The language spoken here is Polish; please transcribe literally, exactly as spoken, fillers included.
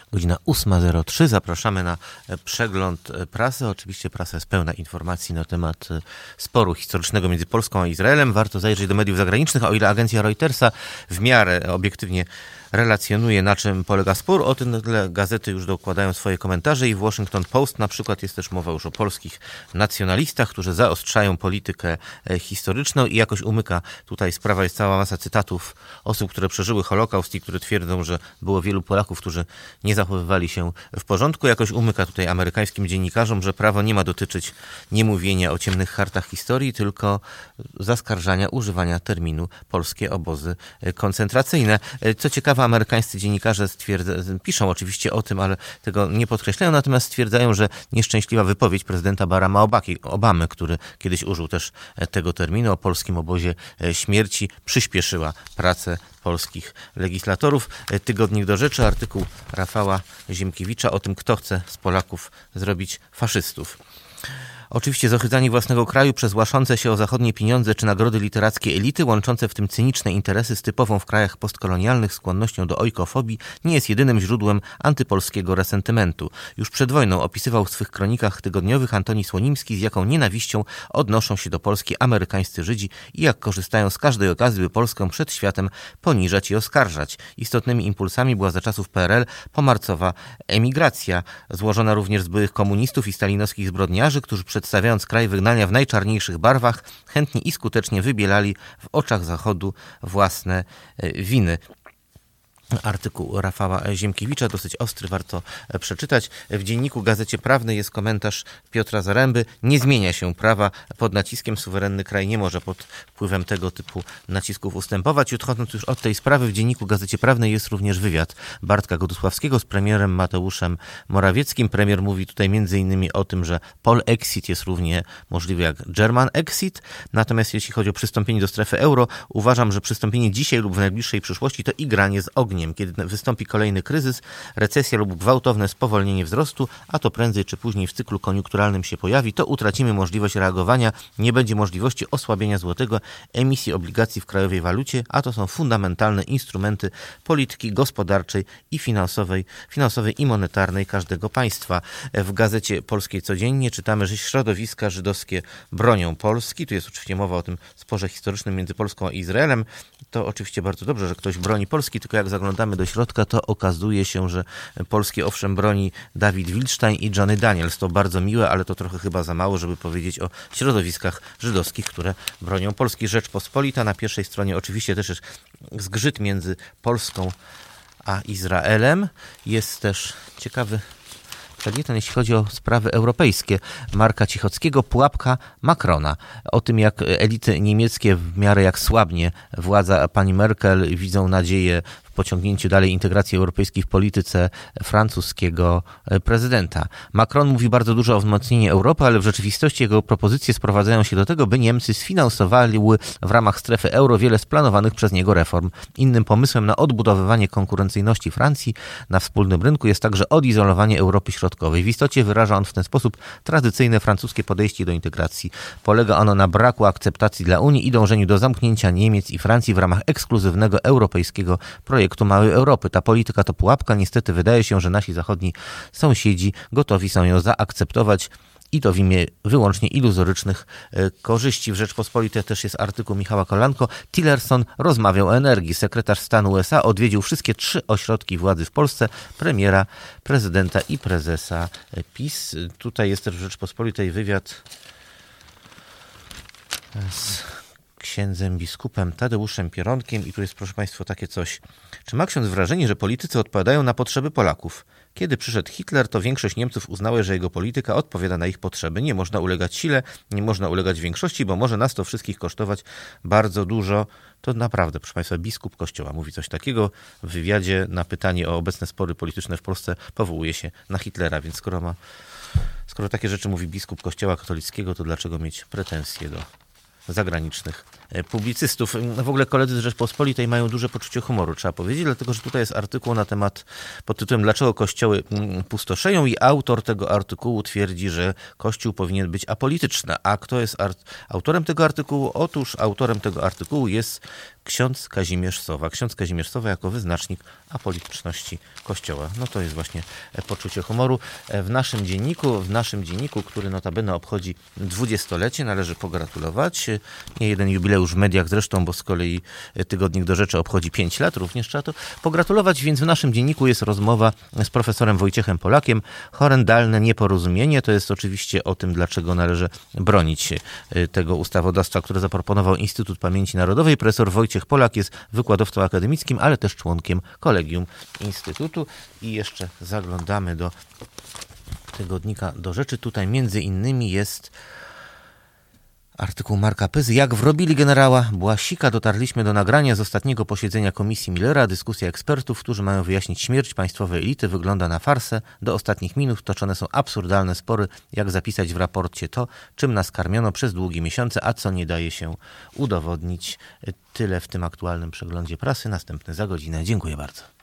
Godzina ósma zero trzy. Zapraszamy na przegląd prasy. Oczywiście prasa jest pełna informacji na temat sporu historycznego między Polską a Izraelem. Warto zajrzeć do mediów zagranicznych, o ile agencja Reutersa w miarę obiektywnie relacjonuje, na czym polega spór. O tym gazety już dokładają swoje komentarze i w Washington Post na przykład jest też mowa już o polskich nacjonalistach, którzy zaostrzają politykę historyczną i jakoś umyka tutaj sprawa. Jest cała masa cytatów osób, które przeżyły Holokaust i które twierdzą, że było wielu Polaków, którzy nie zachowywali się w porządku. Jakoś umyka tutaj amerykańskim dziennikarzom, że prawo nie ma dotyczyć niemówienia o ciemnych kartach historii, tylko zaskarżania używania terminu polskie obozy koncentracyjne. Co ciekawe, amerykańscy dziennikarze stwierdza, piszą oczywiście o tym, ale tego nie podkreślają, natomiast stwierdzają, że nieszczęśliwa wypowiedź prezydenta Baracka Obamy, który kiedyś użył też tego terminu o polskim obozie śmierci, przyspieszyła pracę polskich legislatorów. Tygodnik do rzeczy, artykuł Rafała Ziemkiewicza o tym, kto chce z Polaków zrobić faszystów. Oczywiście zohydzanie własnego kraju przez łaszące się o zachodnie pieniądze czy nagrody literackie elity, łączące w tym cyniczne interesy z typową w krajach postkolonialnych skłonnością do ojkofobii, nie jest jedynym źródłem antypolskiego resentymentu. Już przed wojną opisywał w swych kronikach tygodniowych Antoni Słonimski, z jaką nienawiścią odnoszą się do Polski amerykańscy Żydzi i jak korzystają z każdej okazji, by Polskę przed światem poniżać i oskarżać. Istotnymi impulsami była za czasów P R L pomarcowa emigracja, złożona również z byłych komunistów i stalinowskich zbrodniarzy, którzy przed przedstawiając kraj wygnania w najczarniejszych barwach, chętnie i skutecznie wybielali w oczach Zachodu własne winy. Artykuł Rafała Ziemkiewicza, dosyć ostry, warto przeczytać. W Dzienniku Gazecie Prawnej jest komentarz Piotra Zaręby. Nie zmienia się prawa pod naciskiem. Suwerenny kraj nie może pod wpływem tego typu nacisków ustępować. I odchodząc już od tej sprawy, w Dzienniku Gazecie Prawnej jest również wywiad Bartka Godusławskiego z premierem Mateuszem Morawieckim. Premier mówi tutaj między innymi o tym, że Polexit jest równie możliwy jak German Exit. Natomiast jeśli chodzi o przystąpienie do strefy euro, uważam, że przystąpienie dzisiaj lub w najbliższej przyszłości to igranie z ogniem. Kiedy wystąpi kolejny kryzys, recesja lub gwałtowne spowolnienie wzrostu, a to prędzej czy później w cyklu koniunkturalnym się pojawi, to utracimy możliwość reagowania, nie będzie możliwości osłabienia złotego, emisji obligacji w krajowej walucie, a to są fundamentalne instrumenty polityki gospodarczej i finansowej, finansowej i monetarnej każdego państwa. W Gazecie Polskiej codziennie czytamy, że środowiska żydowskie bronią Polski. Tu jest oczywiście mowa o tym sporze historycznym między Polską a Izraelem. To oczywiście bardzo dobrze, że ktoś broni Polski, tylko jak zaglądamy do środka, to okazuje się, że Polskie owszem broni Dawid Wilstein i Johnny Daniels. To bardzo miłe, ale to trochę chyba za mało, żeby powiedzieć o środowiskach żydowskich, które bronią Polski. Rzeczpospolita na pierwszej stronie oczywiście też jest zgrzyt między Polską a Izraelem. Jest też ciekawy felieton, jeśli chodzi o sprawy europejskie. Marka Cichockiego, pułapka Macrona. O tym, jak elity niemieckie w miarę jak słabnie władza pani Merkel widzą nadzieję w pociągnięciu dalej integracji europejskiej w polityce francuskiego prezydenta. Macron mówi bardzo dużo o wzmocnieniu Europy, ale w rzeczywistości jego propozycje sprowadzają się do tego, by Niemcy sfinansowali w ramach strefy euro wiele z planowanych przez niego reform. Innym pomysłem na odbudowywanie konkurencyjności Francji na wspólnym rynku jest także odizolowanie Europy Środkowej. W istocie wyraża on w ten sposób tradycyjne francuskie podejście do integracji. Polega ono na braku akceptacji dla Unii i dążeniu do zamknięcia Niemiec i Francji w ramach ekskluzywnego europejskiego projektu Małej Europy. Ta polityka to pułapka. Niestety wydaje się, że nasi zachodni sąsiedzi gotowi są ją zaakceptować i to w imię wyłącznie iluzorycznych e, korzyści. W Rzeczpospolitej też jest artykuł Michała Kolanko. Tillerson rozmawiał o energii. Sekretarz stanu U S A odwiedził wszystkie trzy ośrodki władzy w Polsce, premiera, prezydenta i prezesa PiS. Tutaj jest też w Rzeczpospolitej wywiad z księdzem biskupem Tadeuszem Pieronkiem i tu jest, proszę Państwa, takie coś. Czy ma ksiądz wrażenie, że politycy odpowiadają na potrzeby Polaków? Kiedy przyszedł Hitler, to większość Niemców uznała, że jego polityka odpowiada na ich potrzeby. Nie można ulegać sile, nie można ulegać większości, bo może nas to wszystkich kosztować bardzo dużo. To naprawdę, proszę Państwa, biskup Kościoła mówi coś takiego. W wywiadzie na pytanie o obecne spory polityczne w Polsce powołuje się na Hitlera, więc skoro ma, skoro takie rzeczy mówi biskup Kościoła katolickiego, to dlaczego mieć pretensje do zagranicznych publicystów? W ogóle koledzy z Rzeczpospolitej mają duże poczucie humoru, trzeba powiedzieć, dlatego że tutaj jest artykuł na temat pod tytułem "Dlaczego kościoły pustoszeją?" i autor tego artykułu twierdzi, że Kościół powinien być apolityczny. A kto jest art- autorem tego artykułu? Otóż autorem tego artykułu jest ksiądz Kazimierz Sowa. Ksiądz Kazimierz Sowa jako wyznacznik apolityczności Kościoła. No to jest właśnie poczucie humoru. W naszym dzienniku, w naszym dzienniku, który notabene obchodzi dwudziestolecie, należy pogratulować. Nie jeden jubileusz w mediach zresztą, bo z kolei Tygodnik do Rzeczy obchodzi pięć lat, również trzeba to pogratulować, więc w naszym dzienniku jest rozmowa z profesorem Wojciechem Polakiem. Horrendalne nieporozumienie, to jest oczywiście o tym, dlaczego należy bronić tego ustawodawstwa, które zaproponował Instytut Pamięci Narodowej. Profesor Wojciech Polak jest wykładowcą akademickim, ale też członkiem kolegium Instytutu. I jeszcze zaglądamy do Tygodnika do Rzeczy. Tutaj między innymi jest artykuł Marka Pyzy. Jak wrobili generała Błasika, dotarliśmy do nagrania z ostatniego posiedzenia Komisji Millera. Dyskusja ekspertów, którzy mają wyjaśnić śmierć państwowej elity, wygląda na farsę. Do ostatnich minut toczone są absurdalne spory, jak zapisać w raporcie to, czym nas karmiono przez długie miesiące, a co nie daje się udowodnić. Tyle w tym aktualnym przeglądzie prasy. Następny za godzinę. Dziękuję bardzo.